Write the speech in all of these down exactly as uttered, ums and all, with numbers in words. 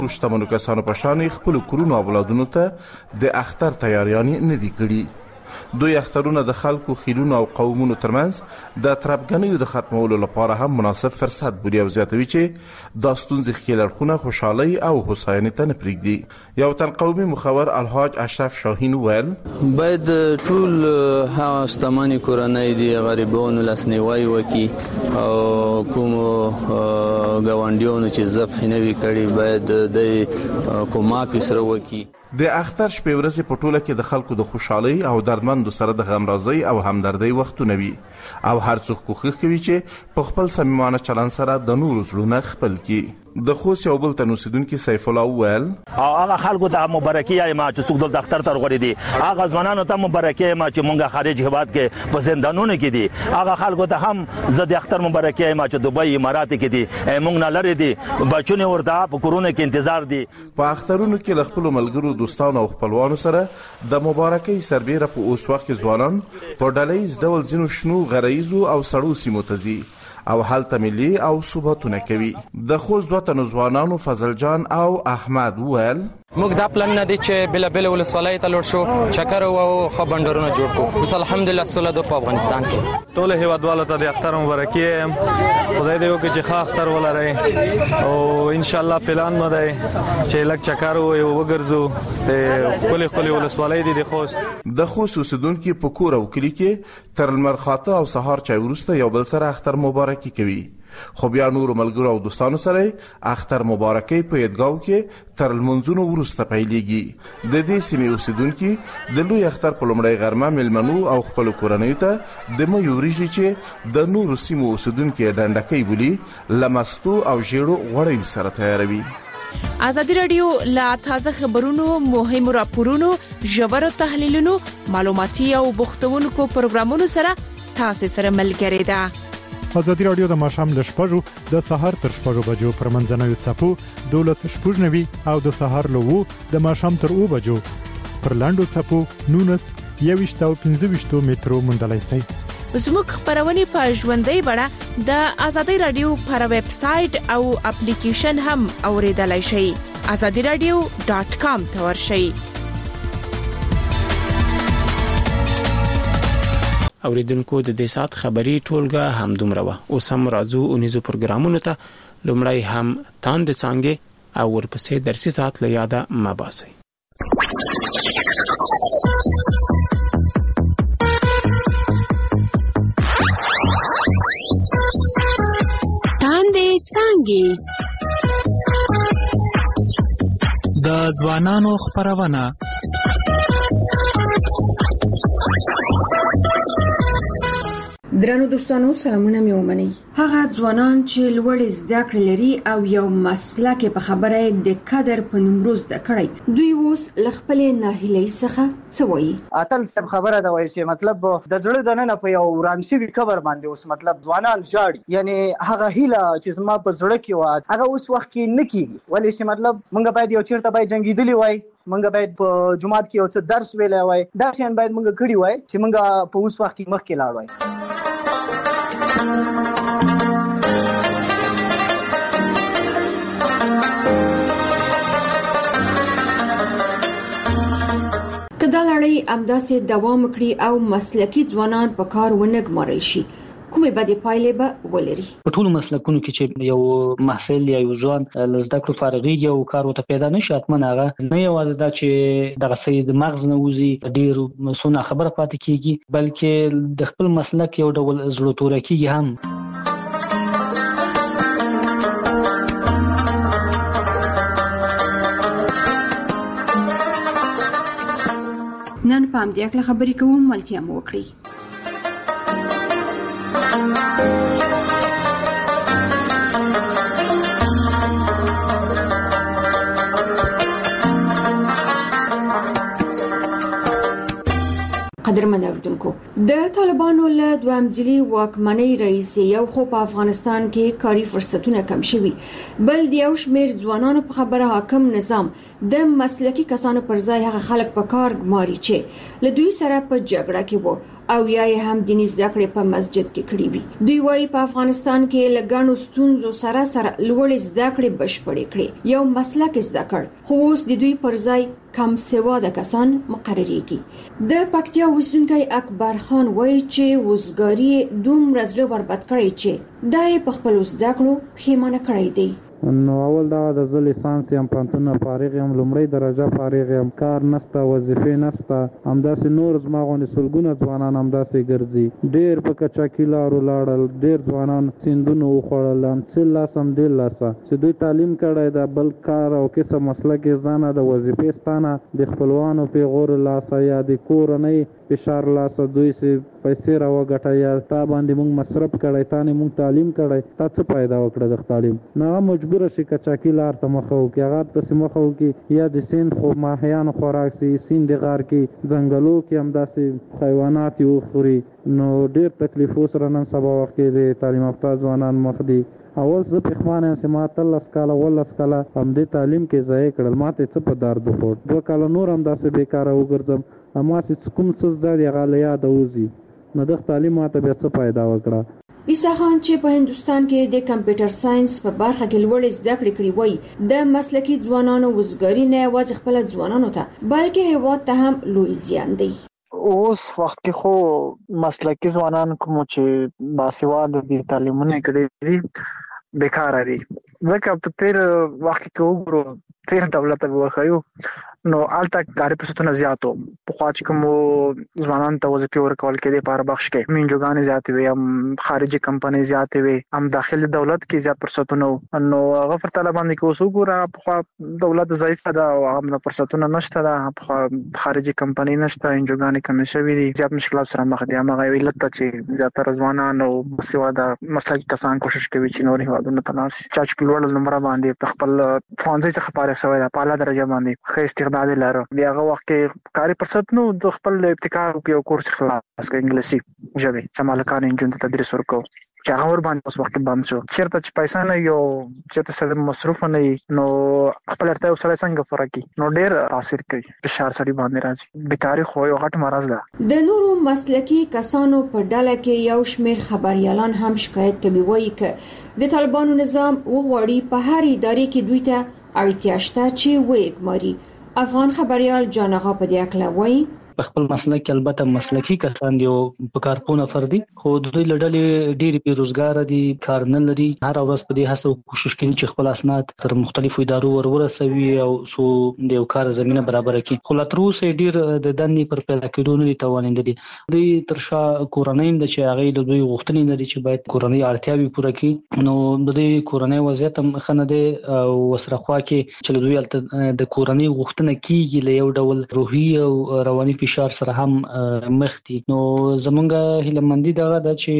شتمنو کسانو په شان خپل کورونو او اولادونو ته د اختر تیاریانې نه دي کړي. دوی اخترونه د خلکو خیلونو او قومونو ترمنځ د تربګنیو د ختمولو لپاره هم مناسب فرصت بولي او زیاتوي چې دا ستونزې ښکېل اړخونه خوشحالۍ او هوساینې ته نه پرېږدي. یو تن قومي مخور الحاج اشرف شاهین وویل باید ټول هغه شتمنې کورنۍ دي غریبانو لاسنیوی وکړي او کومو ګاونډیانو چې ذبح نه وي کړي باید د کومک سره وکړي. د اختر شپې ورځې په ټوله کې د خلکو د خوشحالۍ او دردمندو سره د غمرازۍ او همدردۍ وختونه وي او هر څوک کوښښ کوي چې په خپل صمیمانه چلند سره د نورو زړونه خپل کړي. د خوست یو بل تن اوسیدونکي سیف الله وویل هغه خلکو ته مبارکي وایم چې څوک دلته اختر ته راغلي دي، هغه ځوانانو ته مبارکي وایم چې مونږه خارج هیواد کې په زندانونو کې دي، هغه خلکو ته هم زه د اختر مبارکي وایم چې دوبۍ امارات کې دي، مونږ نه لري دي بچونه ورته په کورونه کې انتظار دي. په اخترونو کې له خپلو ملګرو دوستانو او خپلوانو سره د مبارکۍ سربیره په اوس وخت کې ځوانان په ډلهییز ډول ځینو شنو غریزو او سړو سیمو ته ځي او هلته ملي او ثباتونه کوي. د خوست دوه تنو ځوانانو فضل جان او احمد وویل موږ دا پلان نه دی چې بل بل ولسوالۍ ته لور شو چکر او خبرندرونه جوړ کو. بس الحمدلله سوله د په افغانستان کې ټول هیوادوالو ته د اختر مبارکي خدای دې وکړي چې ښه اختر ولرئ او ان شاء الله پلان مو دی چې لک چکر او وګرځو د خپل خپل ولسوالۍ دي د خوست. د خوست اوسیدونکو په کور او کلی کې تر لمر خاطه او سهار چای وروسته یو بل سره اختر مبارکي کوي. خو بیا نورو ملګرو او دوستانو سره اختر مبارکي په عیدګاو کې تر لمونځونو وروسته پیلېږي. د دې سیمې اوسیدونکي د لوی اختر په لومړۍ غرمه میلمنو او خپلو کورنیو ته د میو وریجې چې د نورو سیمو اوسیدونکي ډنډکۍ بولي له مستو او ژیړو غوړیو سره تیاروي. ازادي رادیو لا تازه خبرونو، مهمو راپورونو، ژورو تحلیلونو، معلوماتي او بوختونکو پروګرامونو سره تاسو سره ملګری ده. ازادي رادیو د ماښام ل شپږو د سهار تر شپږو بجو پر منځنوي څپو دولس شپږ نوي او د سهار له وو د ماښام تر او بجو پر لاندو څپو نونس یويشت او پنځه ویشت مترو مندلای سي. زموږ خبرونه په ژوندۍ بڼه د ازادي رادیو پر ویب سټ او اپلیکیشن هم اوریدلای شئ. azadi radio dot com ته ورشئ. اوریدونکو د دې سات خبری ټولګه هم دومره و. اوس هم راځو اونیزو پروګرامونو ته. لومړی هم تاند څنګه او ورپسې درسي سات له یاده مباسي. د ځوانانو خبرونه درنو دوستانو سلامونه مې ومنئ. هغه ځوانان چې لوړ زده کړې لري او یو مسلک په خبره د قدر په نوم زده کړي دوی اوس ل خپل ناهیلۍ څخه څه وایي. اتل سب خبره دا وایي چې مطلب د زړه د نن په یو ورانشي کبر باندې اوس مطلب ځوانان جاړي، یعنی هغه هیله چې زما په زړه کې و هغه اوس وخت کې نه کیږي. ولې چې مطلب مونږ باید یو چیرته باید جنگیدلی وای، مونږ باید په جمعات کې یو څه درس ویلای وای، دا شین باید مونږ کړی وای چې مونږ په اوس وخت کې مخ کې لاړ وای. کدا لړۍ امداسې دوام کړي او مسلکي ځوانان په کار ونګمارل شي، کومې بدې پایلې به ولري؟ په ټولو مسلکونو کې چې یو محصل یا یو ځوان له زده کړو فارغېږي او کار ورته پیدا نشي، حتماً هغه نه یوازې دا چې دغه سید مغز نه وځي ډېر مسونه خبره پاتې کیږي، بلکې د خپل مسلک یو ډول زړه توره کیږي هم. نن په همدې اړه خبرې کوم، ملتیا مو وکړئ. قدرمن اوریدونکو، د طالبانو له دویم ځلي واکمنۍ رئیس یو خو په افغانستان کې کاري فرصتونه کم شوي، بل د یو شمېر ځوانانو په خبره حاکم نظام د مسلکي کسانو پر ځای هغه خلک په کار ګماري چې له دوی سره په جګړه کې وو او یا هم دیني زده کړې په مسجد کې کړې وي. دوی وايي په افغانستان کې لګانو ستونزو سره سره لوړ زده کړې بشپړې کړې، یو مسلک زده کړ، خو اوس د دوی پر ځای کم سواده کسان مقرریږي. د پکتیا اوسیدونکی اکبر خان وایي چې وزګاری دومره زړه وربد کړی چې دای په خپل زده کړو پښیمانه کړی دی. نو اول دا د زل لیسانس یم پانتونه فارغ یم، لومړی درجه فارغ یم، کار نشته، وظیفې نشته، همداسې نور زما غوندې سلګونه ځوانان همداسې ګرځي. ډېر په کچاکي لارو لاړل، ډېر ځوانان سیندونه وخوړل، څه لاس هم ډېر لاسه چې دوی تعلیم کړی دا بل کار او کسب مسلک یې ځانه د وظیفې ستانه د خپلوانو پیغور لاسه یا د کورنۍ فشار لاسه دوی سي پیسې راوګټه یا تا باندې مونږ مصرف کړی، تا نه مونږ تعلیم کړی، تا څه پیدا وکړه د تعلیم؟ نه مجبور شي کچاکي لار ته مخه وکړي، هغه ته مخه وکړي یا د سیند خو ماهیانو خوراک سي، سیند غار کې ځنګلو کې همداسې حیوانات یې وخوري. نو ډېر تکلیفو سره نن سبا وخت کې د تعلیم یافته ځوانان مخ دي. اول زه پښمانه یم چې ما اتلس کاله اوولس کاله همدې تعلیم کې ضایع کړل، ما ته څه په درد وخوړ، دوه کاله نور همداسې بېکاره وګرځم، اما چې کوم څه زده دي هغه له یاده وځي، نو دغه تعلیم ما ته بیا څه پیدا وکړه. عیسی خان چې په هندستان کې د کمپیوټر ساينس په برخه کې لوړ زده کړې کړې وای، د مسلکي ځوانانو وزګاری نه یوازې خپل ځوانانو ته بلکې هیواد ته هم لوی زیان دی. اوس وخت کې خو مسلکي ځوانان کوم چې باسواده دي، تعلیمونه کړي دي، بیکار دي. ځکه په تیر وخت کې وګورو تیر دولت به وخایو نو آلته کاري فرصتونه زیاتو، په خوا چې کوم ځوانان ته وظیفې ورکول کېدې په هر بخش کې منجوګانې زیاتې وي، هم خارجي کمپنۍ زیاتې وي، هم داخلي دولت کې زیات فرصتونه نو هغه پر طالب باندې کې اوس وګوره په خوا دولت ضعیفه ده او هم فرصتونه نشته ده، په خوا خارجي کمپنۍ نشته، منجوګانې کمې شوې دي، زیات مشکلات سره مخ دي. هغه علت ته چې زیاتره ځوانان او باسواده مسلکي کسان کوشش کوي چې نور هیوادونو ته لاړ شي، چې په لوړ نمبر باندې په خپل ښوونځي څخه فارغ شوی ده، په اعلی درجه باندې ښه استعداد لري. دی هغه وخت کې کاري فرصت نو د خپل ابتکار یو کورس خلاص کړ انګلیسي ژبه چې مالکان انجن ته تدریس ورکو، چې هغه ور باندې اوس وخت بند شو. چیرته چې پیسې نه یو چیرته سره مصرف نه نو خپل ارته سره څنګه فرق کی نو ډېر تاثیر کوي، فشار سړي باندې راځي، بیکاری خو یو غټ مرض ده. د نورو مسلکي کسانو په ډله کې یو شمېر خبريالان هم شکایت کوي، وایي ک د طالبانو نظام وغواړي په هر ادارې کې دوی ته اړتیا شته چې وګماري. افغان خبريال جان آغا په دې اړه وایي په خپل مسلک کې البته مسلکي کسان دی او په کارپونه فردي، خو د دوی لړلې ډېری بیروزګار دي، کار نه لري، هر ورځ په دې هڅه کوشش کوي چې خپل اسناد تر مختلفو ادارو ورورسوي او سو د یو کار زمينه برابر کړي. خو لا تر اوسه ډېر د دندې پر پیدا کېدو نه توانیند دي. دوی ترشا کورنۍ د چې هغه د دوی غوښتنې لري چې باید کورنۍ اړتیاوي پوره کړي، نو د دوی کورنۍ وضعیت هم خنه ده او وسرخوا کې چې دوی د کورنۍ غوښتنه کیږي له یو ډول روحي او رواني فشار سره هم مخ دي. نو زمونږ هیلمندي دغه د چې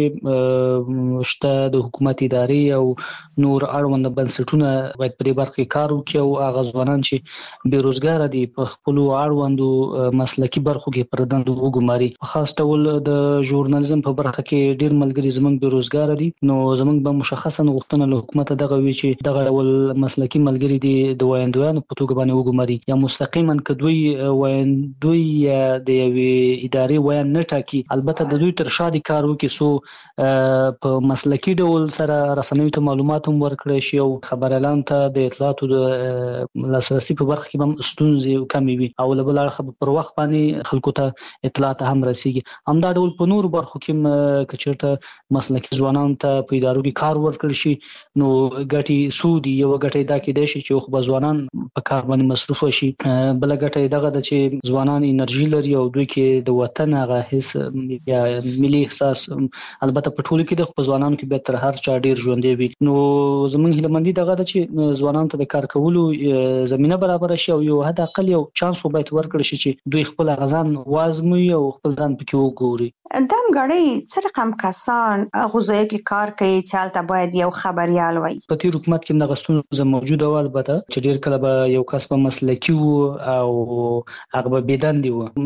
شته د حکومت ادارې او نور اړوند بنسټونه باید په دې برخه کې کار وکړي او هغه ځوانان چې بیروزګار دي په خپل اړوندو مسلکي برخو کې پر دندو وګماري. په خاص ډول د ژورنالیزم په برخه کې ډیر ملګري زمونږ بیروزګار دي، نو زمونږ به مشخصا غوښتنه له حکومت دغه وی چې دغه ډول مسلکي ملګري دي د وایندویانو په توګه باندې وګماري، یا مستقیما کدوی وایندوی د یوې ادارې وایي نه ټاکي، البته د دوی تر شا د کار وکړي سو په مسلکي ډول سره رسنیو ته معلومات هم ورکړي شي او خبريالان ته د اطلاعاتو د لاسرسي په برخه کې هم ستونزې کمې وي او له بل اړخه پر وخت باندې خلکو ته اطلاعات هم رسیږي. همدا ډول په نور برخو کې کچرته مسلکي ځوانان ته په ادارو کې کار ورکړي شي نو ګټي سودي یو ګټي دا کې دی چې خو ځوانان په کار باندې مصروف شي، بل ګټي دغه د چې ځوانان انرژي لري او دوی کې د وطن هغه حس یا ملي احساس البته په ټولو کې د ځوانانو کې به تر هر چا ډیر ژوندې وي. نو زمونږ هیلمندي دغه د چې ځوانانو ته د کار کولو زمينه برابر شي او یو حد اقل یو چانس وبایت ورکړي شي چې دوی خپل غزان وازموي او خپل ځان پکې وګوري. دم غړي څه رقم کسان غوځي کې کار کوي چې حالت باید یو خبريال وي. په تیر حکومت کې دغه ستونزه موجوده و، البته چې ډیر کله به یو کس په مسلکي او هغه به بيدندي و،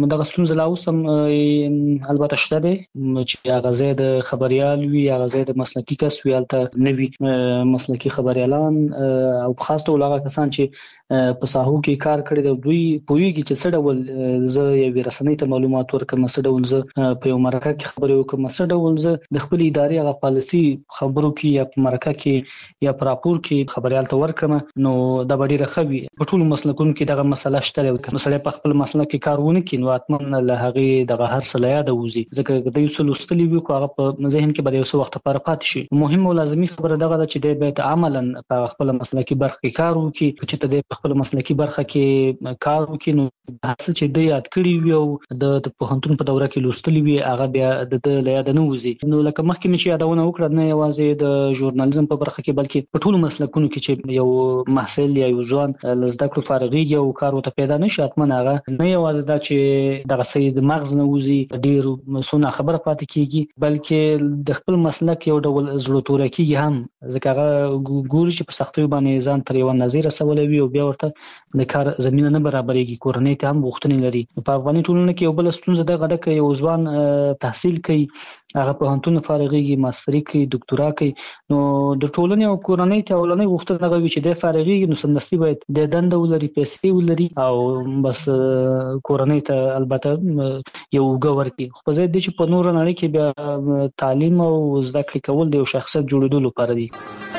دغه ستونزه لا اوس هم البته شته دی چې هغه ځای د خبريال وي، هغه ځای د مسلکي کس وي، هلته نوي مسلکي خبريالان او خاص ټول هغه کسان چې په ساحو کې کار کړی دی دوی پوهیږي چې څه ډول زه یو رسنۍ ته معلومات ورکوم، څه ډول زه په یو مرکه کې خبرې وکم، څه ډول زه د خپل ادارې هغه پالیسي خبرو کې یا په مرکه کې یا په راپور کې خبريال ته ورکم، نو دا به ډیره ښه وي. په ټولو مسلکونو کې دغه مسله شته دی، که مسله په خپل مسلک کې کار ونه کړي نو اتمن له هغې دغه هر څه له یاده وځي، ځکه د یو څه لوستلي وي خو هغه په ذهن کې به د یو څه وخت لپاره پاتې شي. مهم او لازمي خبره دغه ده چې دی باید عملاً په خپل مسلکي برخه کې کار وکړي، چې ته د خپل مسلکي برخه کې کار وکړي نو حاصل چې دی یاد کړي وي او د پوهنتون په دوره کې لوستلي وي هغه بیا د له یاده نه وځي. نو لکه مخکې مې چې یادونه وکړه، نه یوازې د ژورنالیزم په برخه کې بلکې په ټولو مسلکونو کې چې یو محصل یا یو ځوان له زده کړو فارغېږي او کار ورته پیدا نه شي، حتما هغه نه یوازې دا چې دغه څه د مغز نه وځي ډېر څونه خبره پاتې کېږي، بلکې د خپل مسلک یو ډول زړه توری کېږي هم، ځکه هغه ګوري چې په سختیو باندې ځان تر یوه نظیر رسولی وي او بیا ورته د کار زمینه نه برابرېږي، کورنۍ ته هم غوښتنې لري. په افغاني ټولنه کې یو بله ستونزه دغه ده که یو ځوان تحصیل کوي، هغه پوهنتون فارغېږي، ماستري کوي، دکتورا کوي، نو د ټولنې او کورنۍ ته اولنۍ غوښتنه دغه وي چې دی فارغېږي نو سمدستي باید د دنده ولري، پیسې ولري او بس کورنۍ ته البته یو اوږه ورکړي. خو په ځای دی چې په نوره نړۍ کې بیا تعلیم او زده کړې کول د یو شخصیت جوړېدو لپاره دي.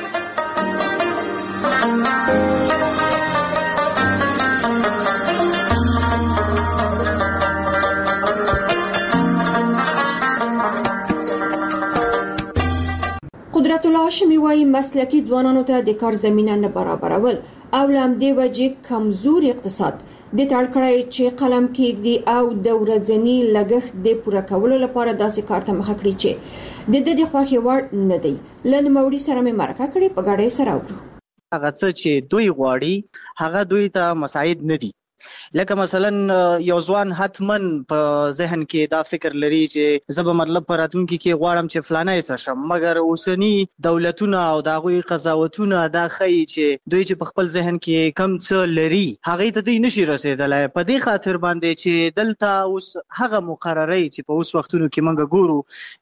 قدرت الله هاشمي وايي مسلکي ځوانانو ته د کار زمينه نه برابرول او لامدې وجې کمزوري اقتصاد د تړکړای چې قلم کېږي او د ورځنی لګښت د پوره کولو لپاره داسې کار ته مخه کړی چې د دې د خوښي وړ نه دی. لن موړي سره مې مرکه کړې په غاړې سره وګورو. هغه څه چې دوی غواړي هغه دوی ته مساعد نه دي. لکه مثلا یو ځوان حتمن په ذهن کې دا فکر لري چې زه به مطلب په راتلونکي کې غواړم چې فلانه څه شم، مګر اوسنی دولتونه او د هغوی قضاوتونه دا ښیي چې دوی چې په خپل ذهن کې کم څه لري هغې ته دوی نشي رسېدلی. په دې خاطر باندې چې دلته اوس هغه مقررۍ چې په اوس وختونو کې موږ ګورو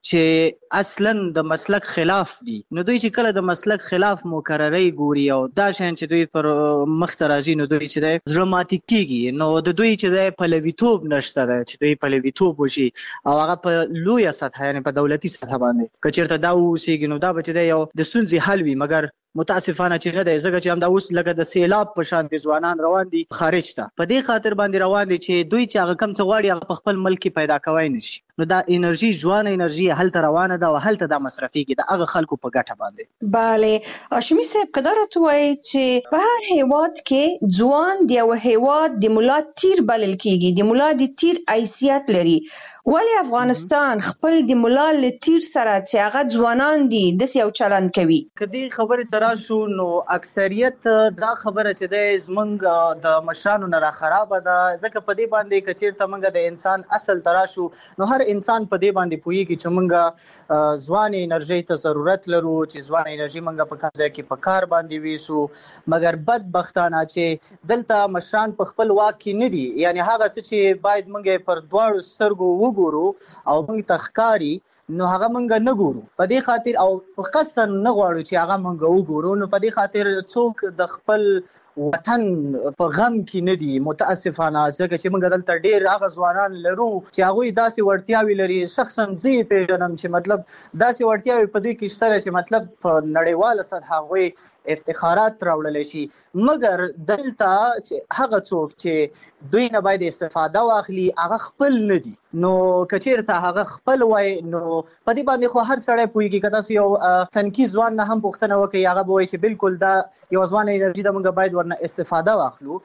چې اصلا د مسلک خلاف دي، نو دوی چې کله د مسلک خلاف مقررۍ ګوري او دا شیان چې دوی پر مخ ته راځي نو دوی چې دی زړه ماتې کېږي، نو د دوی چې دی پلویتوب نشته دی چې دوی پلویتوب وشي او هغه په لویه سطحه یعنې په دولتي سطحه باندې که چېرته دا واوسېږي نو دا به چې دی یو د ستونزې حل وي، مګر متاسفانه چې نه دی، ځکه چې همدا اوس لکه د سیلاب په شان دي ځوانان روان دي خارج ته، په دې خاطر باندې روان دي چې دوی چې هغه کم څه غواړي هغه په خپل ملک کې پیدا کوی نشي، نو دا انرژي ځوانه انرژي هلته روانه ده او هلته دا مصرفېږي د هغه خلکو په ګټه باندې. بله هاشمي صاحب که دا راته ووایي چې په هر هیواد کې ځوان د یو هیواد د ملا تیر بلل کېږي، د ملا د تیر حیثیت لري، ولې افغانستان خپل د ملا له تیر سره چې هغه ځوانان دي داسې یو چلند کوي؟ که دې خبرې ته راشو نو اکثریت دا خبره چې دی زموږ د مشرانو نه راخرابه ده، ځکه په دې باندې که چېرته موږ د انسان اصل ته راشو نو هر انسان په دې باندې پوهېږي چې موږ ځوانې انرژۍ ته ضرورت لرو، چې ځوانه انرژي موږ په کوم ځای کې په کار باندې ویسو، مګر بدبختانه چې دلته مشران په خپل واک کې نه دي، یعنې هغه څه چې باید موږ پر دواړو سترګو وګورو او موږ ته ښکاري نو هغه موږ نه ګورو، په دې خاطر او په قصد نه غواړو چې هغه موږ وګورو، نو په دې خاطر څوک د خپل وطن په غم کې نه دي متاسفانه، ځکه چې موږ دلته ډېر هغه ځوانان لرو چې هغوی داسې وړتیاوې لري، شخصا زه یې پېژنم چې مطلب داسې وړتیاوې په دې کې شته ده چې مطلب په نړیواله سطحه هغوی افتخارات راوړلی شي، مګر دلته چې هغه څوک چې دوی نه باید استفاده واخلي هغه خپل نه دي، نو که چېرته هغه خپل وای نو په دې باندې خو هر سړی پوهېږي، که تاسو یو تنکي ځوان نه هم پوښتنه وکړئ هغه به وایي چې بالکل دا یوه ځوانه انرژي ده موږ باید ورنه استفاده واخلو.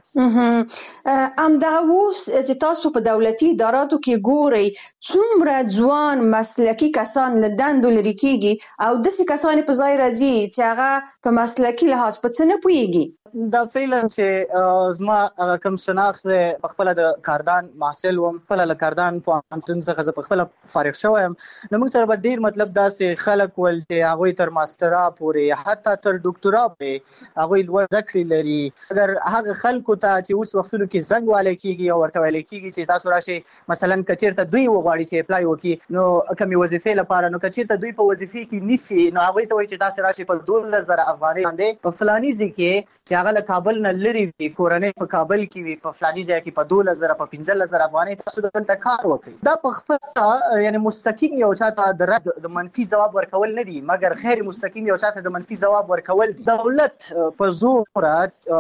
همدغه اوس چې تاسو په دولتي اداراتو کې ګورئ څومره ځوان مسلکي کسان له دندو لرې کېږي او داسې کسان په ځای راځي چې هغه په مسلکي لحاظ په څه نه پوهېږي. دا فعلا چې زما کوم شناخت په خپل د کاردان محصل وم، خپل له کاردان پوهنتون څخه زه په خپل فارغ شوم. نو موږ سره به ډیر مطلب داسې خلک ول چې هغوی تر ماسترا پورې حتی تر ډاکټرا پورې هغوی لوړ زده کړې لري. اگر هغه خلکو ته چې اوس وختونو کې زنګ والی کېږي او ورته ویلی کېږي چې تاسو راشئ مثلا که چېرته دوی وغواړي چې اپلای وکړي نو کومې وظیفې لپاره، نو که چېرته دوی په وظیفې کې نیسي نو هغوی ته وایي چې تاسې راشئ په دولس زره افغانۍ باندې په فلاني ځای کې چې هغه له کابل نه لرې وي، کورنۍ په کابل کې وي، په فلاني ځای کې په دولس زره په پنځلس زره افغانۍ تاسو دلته کار وکړئ. دا په خپله یعنې مستقیم یو چاته د رد د منفي ځواب ورکول نه دي، مګر خیر مستقیم یو چاته د منفي ځواب ورکول دي. دولت په زوره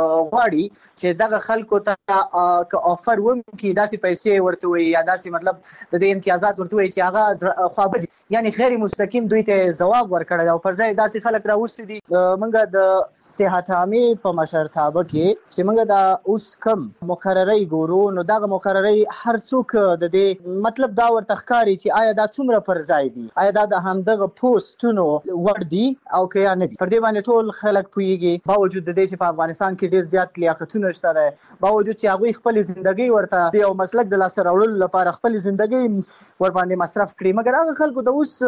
غواړي چې دغه خلکو ته که آفر وکړي داسې پیسې ورته وي یا داسې مطلب د دې امتیازات ورته وي چې هغه خوابه دي، یعنی غیر مستقیم دوی ته ځواب ورکړی دی او پر ځای داسې خلک راوستي دي. موږ د صحت عامې په مشرتابه کې چې موږ دا اوس کم مقررۍ ګورو نو دغه مقررۍ هر څوک د دې مطلب دا ورته ښکاري چې آیا دا څومره پر ځای دي، آیا دا د همدغه پوسټونو وړ دي او که یا نه دي. پر دې باندې ټول خلک پوهېږي باوجود د دې چې په افغانستان کې ډېر زیات لیاقتونه شته دی، باوجود چې هغوی خپلې زندګۍ ورته د یو مسلک د لاسته راوړلو لپاره خپلې زندګۍ ورباندې مصرف کړي، مګر هغه خلکو ته اوس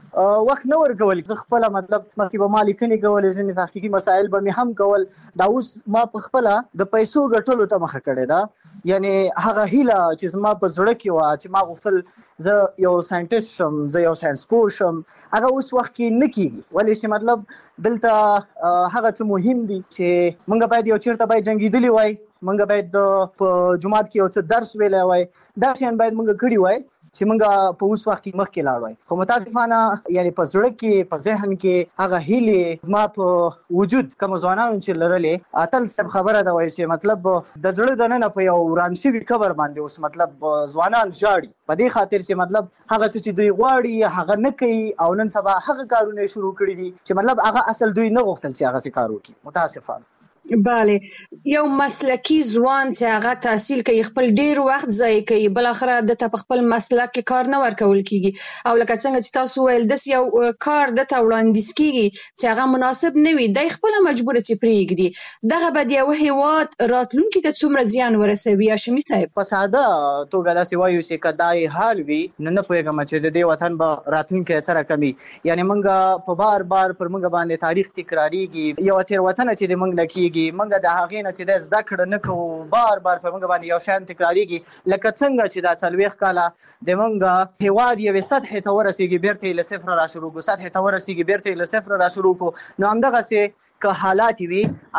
وخت نه ورکول. زه خپله مطلب مخکې به ما لیکنې کولې، ځینې تحقیقي مسایل به مې هم کول، دا اوس ما په خپله د پیسو ګټلو ته مخه کړې ده. یعنې هغه هیله چې زما په زړه کې وه چې ما غوښتل زه یو ساینټیسټ شم، زه یو ساینس پوه شم، هغه اوس وخت کې نه کېږي. ولې چې مطلب دلته هغه څه مهم دي چې موږ باید یو چېرته باید جنګېدلي وای، موږ باید په جومات کې یو څه درس ویلی وای، دا شیان باید موږ کړي وای چې موږ په اوس وخت کې مخکې لاړ وای. خو متاسفانه یعنې په زړه کې په ذهن کې هغه هیلې زما په وجود کومو ځوانانو چې لرلې، اتل صاحب خبره ده وایي چې مطلب د زړه دننه په یو وران شوي قبر باندې اوس مطلب ځوانان ژاړي په دې خاطر چې مطلب هغه څه چې دوی غواړي هغه نه کوي او نن سبا هغه کارونه شروع کړي دي چې مطلب هغه اصل دوی نه غوښتل چې هغه څه کار وکړي. متاسفانه بله، یو مسلکی ځوان چې هغه تحصیل کوي خپل ډیر وخت ضایع کوي، بل اخره د ته په خپل مسلک کې کار نه ورکول کیږي او لکه څنګه چې تاسو ویل داس یو کار د ته وړاندیز کیږي چې هغه مناسب نه وي، د خپل مجبور چې پریږدي. دغه به یو هیواد راتلونکي ته څومره زیان ورسوي؟ هاشمي صاحب په ساده توګه داسې وایو چې کدای حال وي نه نه پوهېږم چې د دې وطن به راتلونکی سره کمی، یعنی موږ په بار بار پر موږ باندې تاریخ تکراریږي، یو تېروتنه چې د موږ نه کیږي موږ د هغې نه چې د زده کړه نه کوو، بار بار په موږ باندې یو شیان تکراریږي، لکه څنګه چې دا څلوېښت کاله د موږ هېواد یوې سطحې ته ورسېږي بېرته یې له صفره را شروع کړو، سطحې ته ورسېږي بېرته یې له صفره را شروع کړو. نو همدغسې که حالات وي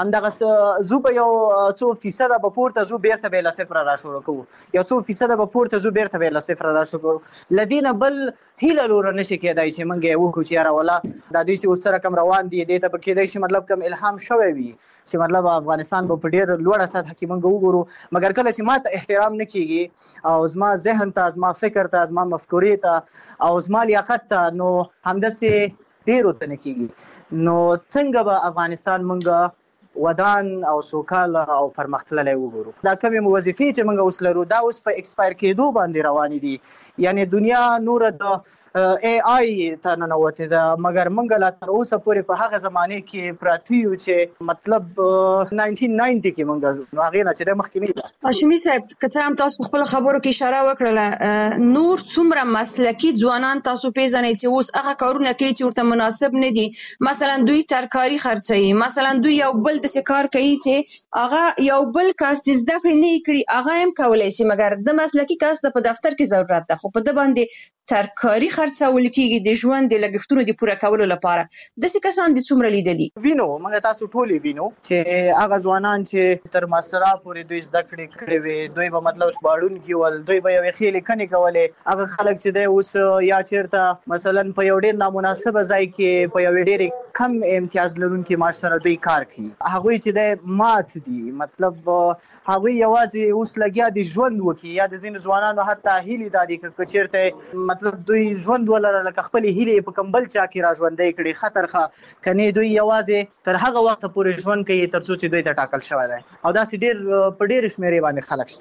همدغه زو به یو څو فیصده به پورته زو بېرته به یې له صفره را شروع کوو، یو څو فیصده به پورته زو بېرته به یې له صفره را شروع کوو. له دې نه بل هیله لوره نشي کېدای چې موږ یې وکړو چې یاره والله دا دوی چې اوس سره کم روان دي دې ته به کېدای شي مطلب کم الهام شوی وي چې مطلب افغانستان به په ډېر لوړه سطح کې موږ وګورو، مګر کله چې ما ته احترام نه کېږي او زما ذهن ته، زما فکر ته، زما مفکورې ته او زما لیاقت ته، نو همداسې ډېرو ته نه کېږي، نو څنګه به افغانستان موږ ودان او سوکاله او پرمختللی وګورو؟ دا کومې وظیفې چې موږ اوس لرو دا اوس په ایکسپایر کېدو باندې روانې دي، یعنې دنیا نوره د ای آی ته ننوتې ده، مګر موږ لا تر اوسه پورې په هغه زمانې کې پراته یو چې مطلب ناینټین ناینټي کې موږ هغې نه چې دی مخکې نه ده. هاشمي صاحب که څه هم تاسو په خپلو خبرو کې اشاره وکړله، نور څومره مسلکي ځوانان تاسو پیژنئ چې اوس هغه کارونه کوي چې ورته مناسب نه دي؟ مثلا دوی ترکاري خرڅوي، مثلا دوی یو بل داسې کار کوي چې هغه یو بل کس چې زده کړې نه یې کړي هغه هم کولی شي، مګر د مسلکي کس د په دفتر کې ضرورت ده، خو په ده باندې ترکاري خرڅول کېږي د ژوند د لګښتونو د پوره کولو لپاره. داسې کسان دي څومره لیدلي؟ وینو، موږ تاسو ټولې وینو چې هغه ځوانان چې تر ماسترا پورې دوی زده کړې کړې وې، دوی به مطلب ژباړونکي ول، دوی به یوې ښې لیکنې کولې. هغه خلک چې دی اوس یا چېرته مثلا په یو ډېر نامناسبه ځای کې په یوې ډېرې کم امتیاز لرونکي معاش سره دوی کار کوي، هغوی چې دی مات دي، مطلب هغوی یوازې اوس لګیا دي ژوند وکړي. یا د ځینو ځوانانو حتی هیلې دا دي که چېرته مطلب دوی ژوند ولره لکه خپلې هیلې په کوم بل چا کې را ژوندی کړي خطرخه، کنې دوی یوازې تر هغه وخته پورې ژوند کوي تر څو چې دوی ته ټاکل شوی دی، او داسې ډېر په ډېرې شمېرې باندې خلک شته.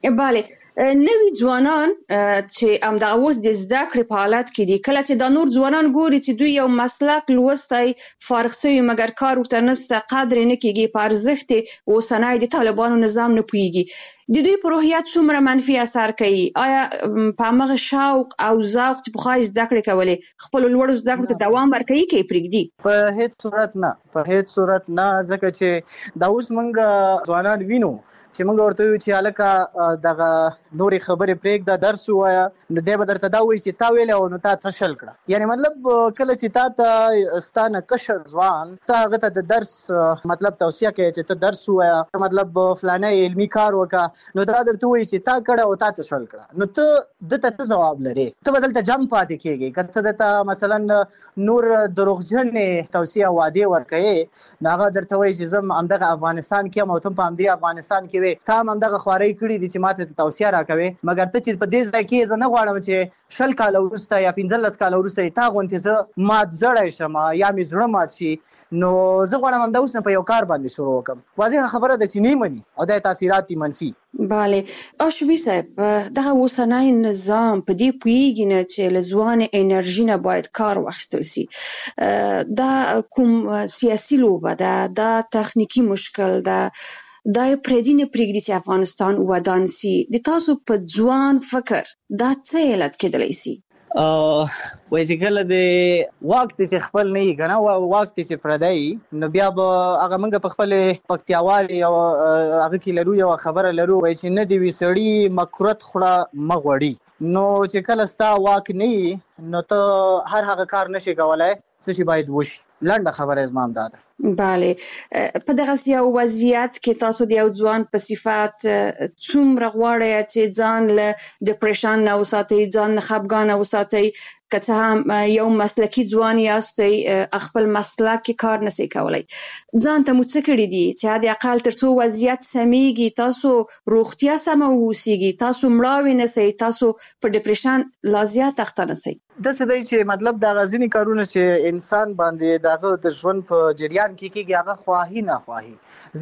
bale نوی ځوانان چې همدغه اوس د زده کړې په حالت کې دي، کله چې دا نور ځوانان ګوري چې دوی یو مسلک لوستی فارغ شوي مګر کار ورته نشته، قدر یې نه کېږي، په ارزښت یې اوسنی د طالبانو نظام نه پوهېږي، د دوی په روحیت څومره منفي اثر کوي؟ آیا په همغه شوق او ذوق چې پخوا یې زده کړې کولې خپلو لوړو زده کړو ته دوام ورکوي که یې پرېږدي؟ په هېڅ صورت نه، په هېڅ صورت نه، ځکه چې دا اوس موږ ځوانان وینو چې موږ ورته ویو چې هلکه دغه نورې خبرې پرېږده، درس ووایه، نو دی به درته دا وایي چې تا ویلی او نو تا تشل کړه. یعنې مطلب کله چې تا ته ستا نه کشر ځوان ته هغه ته د درس مطلب توصیه کوي چې ته درس ووایه، مطلب فلانی علمي کار وکړه، نو دا درته وایي چې تا کړه او تا تشل کړه، نو ته دته ته ځواب لرې، ته به دلته جنګ پاتې کېږي. که ته دته مثلا نور دروغجنې توصیه وعدې ورکوې، نو هغه درته وایي چې زه همدغه افغانستان کې یم او ته په همدې افغانستان کې وې، تا هم همدغه خوارۍ کړي دي چې ما ته توصیه راکوې، مګر ته چې په دې ځای کې زه نه غواړم چې شل کاله وروسته یا پنځلس کاله وروسته تا غوندې زه مات زړی شم یا مې زړه مات شي، نو زه غواړم همدا اوس نه په یو کار باندې شروع وکړم. واضحه خبره ده چې نه مني او د تاثیرات دي منفي. بله آشوبي صاحب، دغه اوسنی نظام په دې پوهېږي نه چې له ځوان انرژي نه باید کار واخیستل سي. دا کوم سیاسي لوبه ده، دا تخنیکي مشکل ده، دا یې پرېږدي نه پرېږدي چې افغانستان ودان سي؟ د تاسو په ځوان فکر دا څه علت کېدلی سي؟ وایي چې کله د واک ته چې خپل نه وي که نه، واک ته چې پردی، نو بیا به هغه موږ په خپلې پکتیاوالې او هغه کې لرو یوه خبره لرو، وایي چې نه د وي سړي مکروت خوړه مه غوړي. نو چې کله ستا واک نه وي نو ته هر هغه کار نشي کولی څه چې باید وشي. لنډه خبره زما همدا ده. بله، په دغسې یو وضعیت کې تاسو د یو ځوان په صفت څومره غواړئ چې ځان له ډپریشن نه وساتئ، ځان نه خفګانه وساتئ، که څه هم یو مسلکي ځوان یاستئ، خپل مسلک کې کار نسئ کولی، ځان ته مو څه کړي دي چې حد اقل تر څو وضعیت سمیږي، تاسو روغتیا سمه واوسیږي، تاسو مړاوې نسئ، تاسو په ډپریشن لا زیات اخته نسئ؟ داسې دی چې مطلب دغه ځینې کارونه چې انسان باندې دغه د ژوند په جریان کې کېږي هغه خواهي ناخواهي،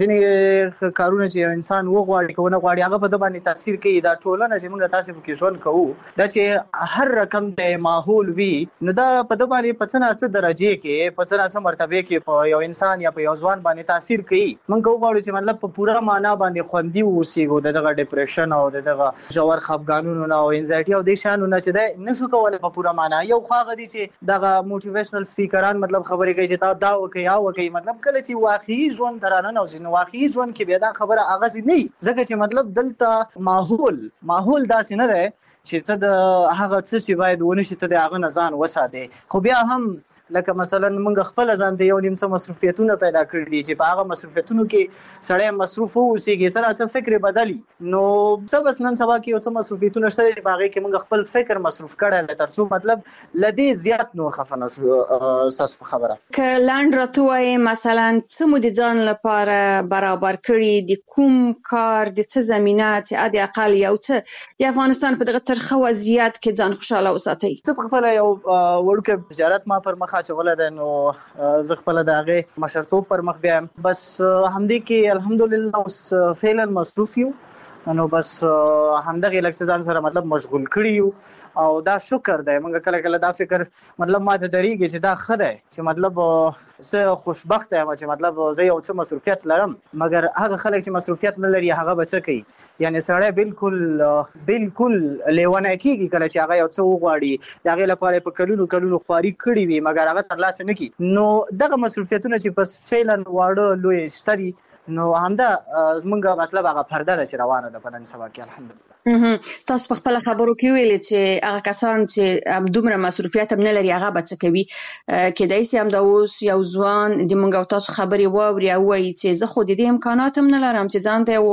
ځینې کارونه چې یو انسان وغواړي که ونه غواړي هغه په ده باندې تاثیر کوي. دا ټولنه چې موږ تاسې پکې ژوند کوو، دا چې هر رقم د ماحول وي، نو دا په ده باندې په څه نه څه درجې کې، په څه نه څه مرتبې کې په یو انسان یا په یو ځوان باندې تاثیر کوي. موږ که وغواړو چې مطلب په پوره معنا باندې خوندي واوسېږو د دغه ډپریشن او د دغه ژور خفګانونو نه او انزایټي او دې شیانو نه، چې دی نشو کولی په پوره معنا. یو خوا هغه دي چې دغه موټیویشنل سپیکران مطلب خبرې کوي چې تا دا وکړئ یا وکړئ، مطلب کله چې واقعي ژوند ته راننوځي نو واقعي ژوند کې بیا دا خبره هغسې نه وي، ځکه چې مطلب دلته ماحول ماحول داسې نه دی چې ته د هغه څه چې باید ونه شي ته د هغه نه ځان وساتې. خو بیا هم لکه مثلا موږ خپل ځان ته یو نیم څه مصروفیتونه پیدا کړي دي چې په هغه مصروفیتونو کې سړی مصروف واوسېږي، څه نه څه فکر بدلي، نو ته بس نن سبا کې یو څه مصروفیتونه شته چې په هغې کې موږ خپل فکر مصروف کړی دی تر څو مطلب له دې زیات نور خفه نه شو. ستاسو په خبره که لنډ راته ووایې مثلا څه مو د ځان لپاره برابر کړي، د کوم کار، د څه زمینه چې حد اقل یو څه د افغانستان په دغه ترخه وضعیت کې ځان خوشحاله وساتئ؟ زه په خپله یو وړوکی تجارت ما پر مخ اچولی دی، نو زه خپله د هغې مشرتوب پر مخ بیایم، بس همدې کې الحمدلله اوس فعلا مصروف یو، نو بس همدغې لږ څه ځان سره مطلب مشغول کړي یو او دا شکر دی. موږ کله کله دا فکر مطلب ما ته درېږي چې دا ښه دی چې مطلب زه خوشبخته یم چې مطلب زه یو څه مصروفیت لرم، مګر هغه خلک چې مصروفیت نه لري هغه به څه کوي؟ یعنې سړی بالکل بالکل لیونی کېږي کله چې هغه یو څه وغواړي، د هغې لپاره یې په کلونو کلونو خواري کړي وي مګر هغه ترلاسه نه کړي. نو دغه مصروفیتونه چې بس فعلا واړه لوی شته دي، نو همدا زمونږ مطلب هغه پرده ده چې روانه ده په نن سبا کې الحمدلله. تاسو په خپله خبرو کې ویلې چې هغه کسان چې همدومره مصروفیت هم نه لري هغه به څه کوي. کیدای سي همدا اوس یو ځوان د موږ او تاسو خبرې واوري او وایي چې زه خو د دې امکانات هم نه لرم چې ځان ته یو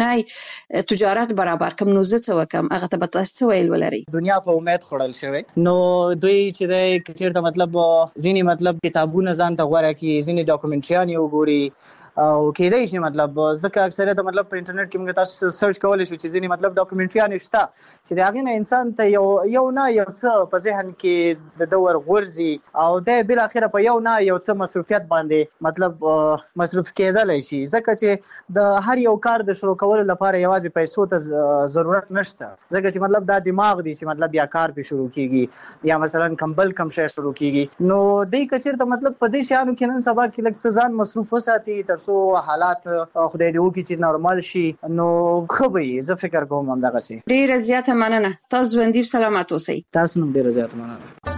کوچنی تجارت برابر کړم، نو زه څه وکړم؟ هغه ته به تاسو څه ویل ولرئ؟ دنیا په امید خوړل شوی، نو دوی چې دی که چېرته مطلب ځینې مطلب کتابونه ځان ته غوره کړي، ځینې ډاکومنټریان یې وګوري، او کېدای شي مطلب ځکه اکثریت مطلب په انټرنیټ کې موږ تاسو سرچ کولای شو چې ځینې مطلب ډاکومنټریان شته چې د هغې نه انسان ته یو یو نه یو څه په ذهن کې د ده ورغورځي او دی بالاخره په یو نه یو څه مصروفیت باندې مطلب مصروف کېدلی شي ځکه چې د هر یو کار د شروع کولو لپاره یوازې پیسو ته ضرورت نشته ځکه چې مطلب دا دماغ دی چې مطلب یا کار پې شروع کېږي یا مثلا کم بل کم شی شروع کېږي نو دی که چېرته مطلب په دې شیانو کې نن سبا کې لږ څه ځان مصروف وساتي تر څو حالات خدای دې وکړي چې نورمال شي نو ښه به وي زه فکر کوم همدغسې ډېره زیاته مننه تاسو ژوندي سلامت اوسئ تاسو هم ډېره زیاته مننه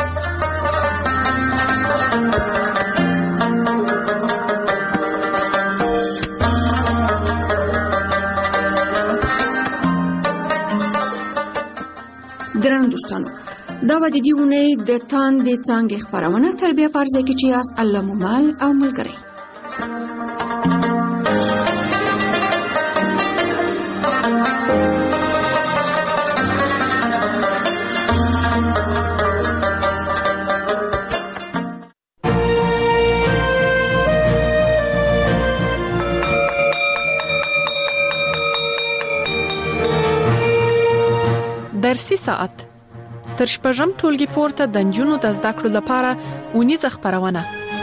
درنو دوستانو دا به د دې اونۍ د تاندې څانګې خپرونه تربیه په ارزه کې چې یاست الله مو مال او ملګری درسي ساعت تر شپږم ټولګي پورته د نجونو د زده کړو لپاره اونیزه خپرونه.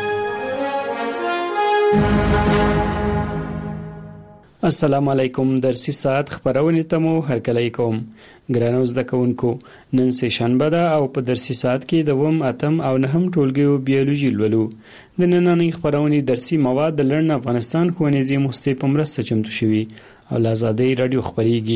السلام علیکم. درسي ساعت خبرونه ته مو هرکلی کوم. ګرانو زده کوونکو، نن سه شنبه ده او په درسي ساعت کې د وم اتم او نهم ټولګیو بیولوژي لولو. د نننۍ خبرونه درسي مواد د لړن افغانستان ښوونیزي مؤسسې په مرسته چمتو شوي او له آزادۍ رادیو خبريږي.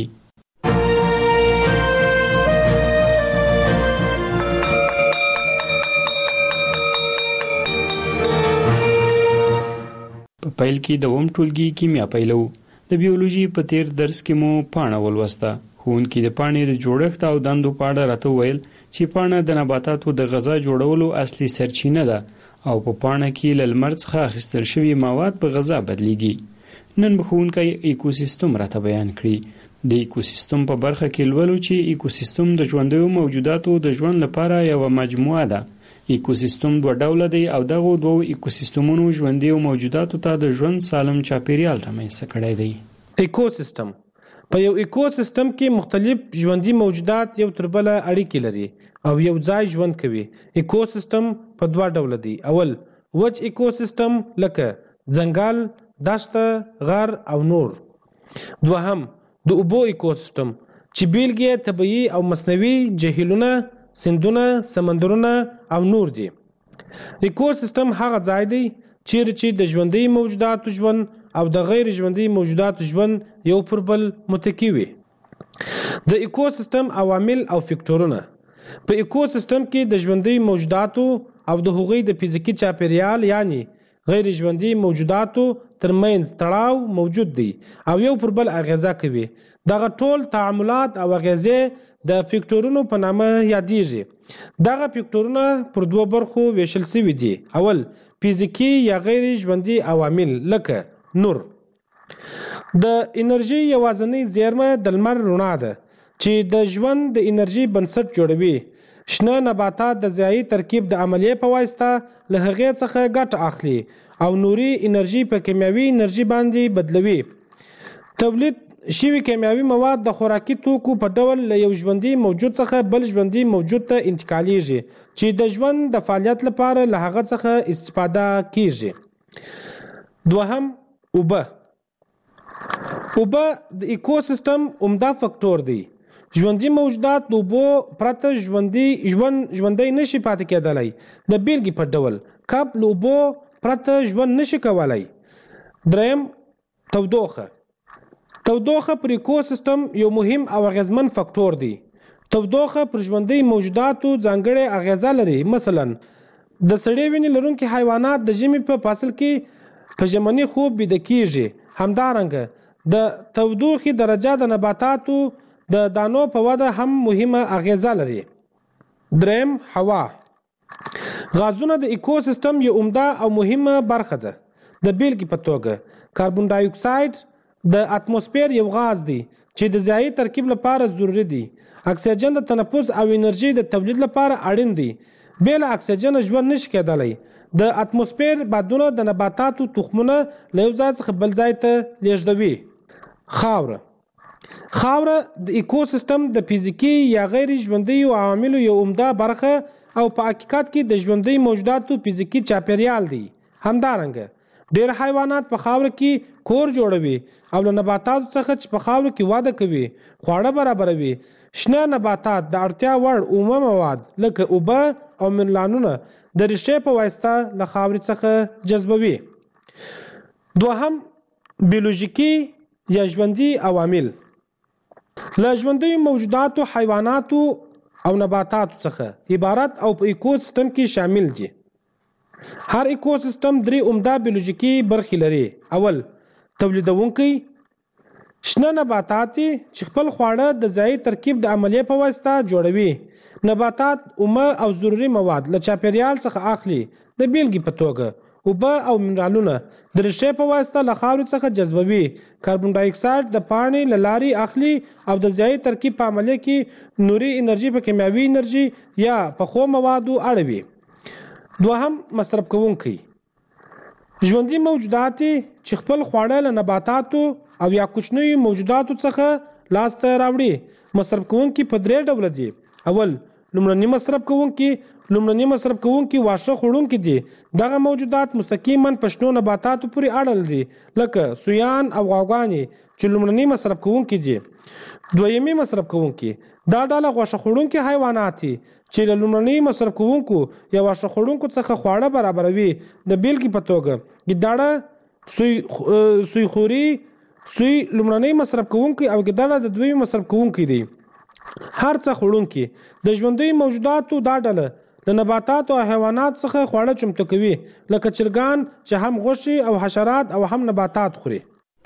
په پیل کې د وم ټولګي کیمیا پیلو. د بیولوژي په تیر درس کې مو پاڼه ولوسته. ښوونکي د پاڼې د جوړښت او دندو په اړه راته وویل چې پاڼه د نباتاتو د غذا جوړولو اصلي سرچینه ده او په پاڼه کې له لمر څخه اخیستل شوي مواد په غذا بدلیږي. نن به ښوونکی ایکوسیستم راته بیان کړي. د ایکوسیستم په برخه کې لولو چې ایکوسیستم د ژوندیو موجوداتو د ژوند لپاره یوه مجموعه ده. ایکوسیستم دوه ډوله دی او دغه دوه ایکوسیستمونو ژوندیو موجوداتو ته د ژوند سالم چاپیریال رامنځته کړی دی. ایکوسیستم په یو ایکوسیستم کې مختلف ژوندي موجودات یو تر بله اړیکې لري او یو ځای ژوند کوي. ایکوسیستم په دوه ډوله دی. اول وچ ایکوسیستم لکه ځنګل، دښته، غر او نور. دوهم د اوبو ایکوسیستم چې بیلګې طبیعي او مصنوعي جهیلونه، سیندونه، سمندرونه او نور دي. ایکوسیستم هغه ځای دی چیرې چې د ژوندي موجوداتو ژوند او د غیر ژوندي موجوداتو ژوند یو پر بل متکی وي. د ایکوسیستم عوامل او فکټورونه. په ایکوسیستم کې د ژوندي موجوداتو او د هغوی د فزیکي چاپیریال یعنی غیر ژوندي موجوداتو ترمنځ تړاو موجود دی او یو پر بل اغیزه کوي. دغه ټول تعاملات او اغیزې د فکټورونو په نامه یادېږي. دغه فکټورونه پر دوه برخو ویشل شوي دي. اول فزیکي یا غیر ژوندي عوامل لکه نور. د انرژي یوازینۍ زیرمه د لمر رڼا ده چې د ژوند د انرژي بنسټ جوړوي. شنه نباتات د ضیاعي ترکیب د عملیې په واسطه له هغې څخه ګټه اخلي او نوري انرژي په کیمیاوي انرژي باندې بدلوي. تولید شوي کیمیاوي مواد د خوراکي توکو په ډول له یو ژوندي موجود څخه بل ژوندي موجود ته انتقالیږي چې د ژوند د فعالیت لپاره له هغه څخه استفاده کیږي. دوهم اوبه. اوبه د ایکوسیستم عمده فکټور دی. ژوندي موجودات د اوبو پرته ژوندي ژوند ژوندی نشي پاتې کېدلی. د بیلګې په ډول کب له اوبو پرته ژوند نشي کولی. دریم تودوخه. تودوخه پر ایکوسیستم یو مهم او اغیزمن فکټور دی. تودوخه پر ژوندي موجوداتو ځانګړې اغیزه لري. مثلا د سړې وینې لرونکي حیوانات د ژمي په فصل کې په ژمني خوب بیده کیږي. همدارنګه د تودوخې درجه د نباتاتو د دانو په وده هم مهمه اغیزه لري. دریم هوا. غازونه د ایکوسیستم یو عمده او مهمه برخه ده. د بیلګې په توګه کاربن ډای اکساید د اتموسفیر یو غاز دی چې د ضیاعي ترکیب لپاره ضروری دی. اکسیجن د تنفس او انرژي د تولید لپاره اړین دی. بې له اکسیجن ژوند نشي کېدلی. د اتموسفیر بادونه د نباتاتو تخمونه له یو ځای څخه بل ځای ته لیږدوي. خاوره خاوره د ایکوسیستم د فزیکي یا غیر ژوندیو عواملو یو عمده برخه او په حقیقت کې د ژوندۍ موجوداتو فزیکي چاپیریال دی. همدارنګه ډېر حیوانات په خاوره کې کور جوړوي او له نباتاتو څخه چې په خاوره کې وده کوي خواړه برابروي. شنه نباتات د اړتیا وړ اومه مواد لکه اوبه او منرالونه د ریښې په واسطه له خاورې څخه جذبوي. دوهم بیولوژیکي یا ژوندي عوامل له ژوندۍ موجوداتو حیواناتو او نباتاتو څخه عبارت او په ایکوسیستم کې شامل دي. هر ایکوسیستم درې عمده بیولوژیکي برخې لري. اول تولیدونکي شنه نباتات چې خپل خواړه د ځایي ترکیب د عملیې په واسطه جوړوي. نباتات اومه او ضروري مواد له چاپیریال څخه اخلي. د بیلګې په توګه اوبه او منرالونه د ریښې په واسطه له خاورې څخه جذبوي. کاربن ډای اکساید د پاڼې له لارې اخلي او د ځایي ترکیب په عملیې کې نوري انرژي په کیمیاوي انرژي یا پخو موادو اړوي. دوهم مصرف کوونکي ژوندي موجودات چې خپل خواړه له نباتاتو او یا کوچنیو موجوداتو څخه لاسته راوړي. مصرف کوونکي په درې ډوله دي. اول لومړني مصرف کوونکي لومړني مصرف کوونکي واښه خوړونکي دي. دغه موجودات مستقیما په شنو نباتاتو پورې اړه لري لکه سویان او غواګانې چې لومړني مصرف کوونکي دي. دویمي مصرف کوونکي دا ډله غوښه خوړونکي حیوانات دي چې له لومړني مصرف کوونکو یا واښه خوړونکو څخه خواړه برابروي. د بیلګې په توګه ګیدړه سوی سوی خوري سوی لومړني مصرف کوونکي او ګیدړه د دویمي مصرف کوونکي دي. هر څه خوړونکي د ژوندۍ موجوداتو دا ډله د نباتاتو او حیوانات څخه خواړه چمتو کوي لکه چرګان چې هم غوښې او حشرات او هم نباتات خوري.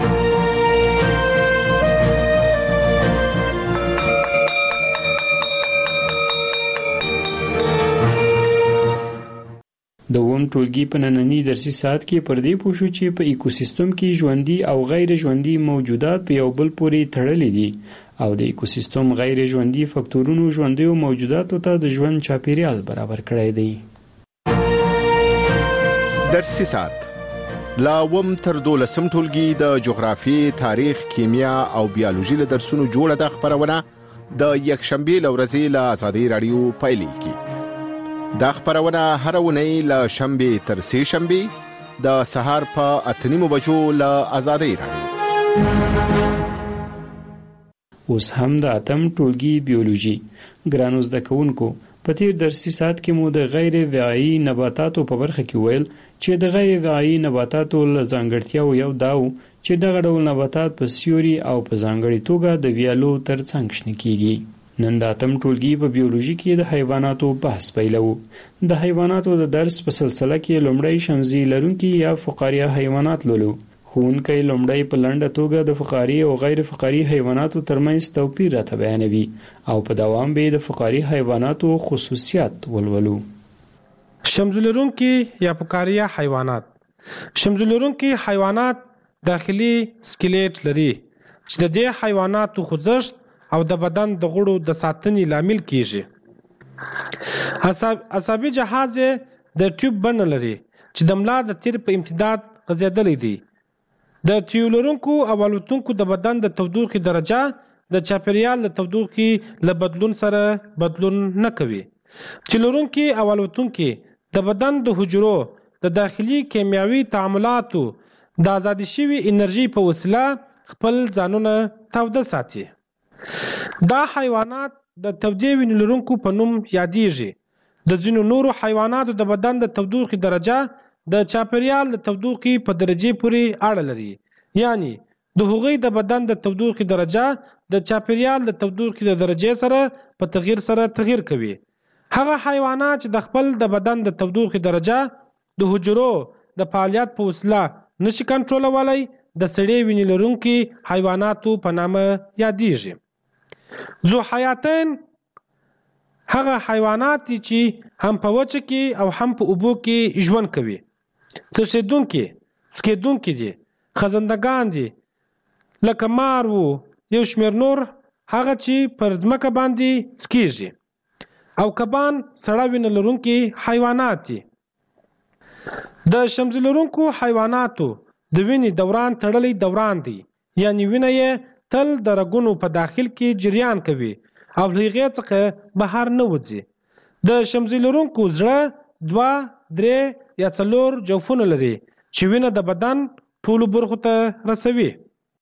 د اووم ټولګي په ننني درسي ساعت کې پر دې پوه شو چې په ایکوسیستم کې ژوندي او غیر ژوندي موجودات په یو بل پورې تړلي دي او د ایکوسیستم غیر ژوندي فکتورونو ژوندیو موجوداتو ته د ژوند چاپیریال برابر کړی دی. درسي ساعت لا اووم تر دولسم ټولګي د جغرافیې، تاریخ، کیمیا او بیولوژي له درسونو جوړه ده خبرونه د یکشنبې له ورځې له آزادۍ راډیو پیلېږي. دا خبرونه هر اونۍ له شنبې تر سې شنبې د سهار په اته نیمو بجو له آزادۍ راډیو. اوس هم د اتم ټولګي بیولوژي ګرانو زده کوونکو په تیر درسي ساعت کې مو د غیر وعایي نباتاتو په برخه کې ویل چې د غیر وعایي نباتاتو له ځانګړتیاو یو داو چې دغه ډول نباتات په سیوري او په ځانګړي توګه د ویالو ترڅنګ شنه کیږي. نن د اتم ټولګي په بیولوژي کې د حیواناتو بحث پیلوو. د حیواناتو د درس په سلسله کې لومړی شمزي لرونکي یا فقاریه حیوانات لولو. ښوونکی لومړی په لنډه توګه د فقاري او غیر فقاري حیواناتو ترمنځ توپیر راته بیانوي او په دوام به د فقاري حیواناتو خصوصیات ولولو. شمزي لرونکي یا فقاریه حیوانات شمزي لرونکي حیوانات داخلي سکلیټ لري چې د دې حیواناتو خوځښت او د بدن د غړو د ساتنې لامل کیږي. عصبي جهاز د ټیوب بڼه لري چې د ملا د تیر په امتداد غځېدلی دی. د تیولرونکو او الوتونکو د بدن د تودوخې درجه د چاپیریال د تودوخې له بدلون سره بدلون نه کوي. تیولرونکي او الوتونکي د بدن د حجرو د داخلي کیمیاوي تعاملاتو د آزاد شوي انرژي په وسیله خپل ځانونه تاوده ساتي. دا حیوانات د تودې وینې لرونکو په نوم یادېږي. د ځینو نورو حیواناتو د بدن د تودوخې درجه د چاپیریال د تودوخې په درجې پورې اړه لري. یعنی د هغوی د بدن د تودوخې درجه د چاپیریال د تودوخې د درجې سره په تغییر سره تغییر کوي. هغه حیوانات چې د خپل د بدن د تودوخې درجه د حجرو د فعالیت په وسیله نشي کنټرولولی د سړې وینې لرونکي حیواناتو په نامه یادېږي. ذو حیاتین هغه حیوانات دي چې هم په وچه کې او هم په اوبو کې ژوند کوي. څښیدونکي سکیدونکي دي. خزندګان دي لکه مار وو یو شمېر نور هغه چې پر ځمکه باندې سکیږي او کبان سړه وینه لرونکي حیوانات دي. د شمزي لرونکو حیواناتو د وینې دوران تړلی دوران دی، یعنی وینه یې تل د رګونو په داخل کې جریان کوي او له هغې څخه بهر نه وځي. د شمزي لرونکو زړه دوه درې یا څلور جوفونه لري چې وینه د بدن ټولو برخو ته رسوي.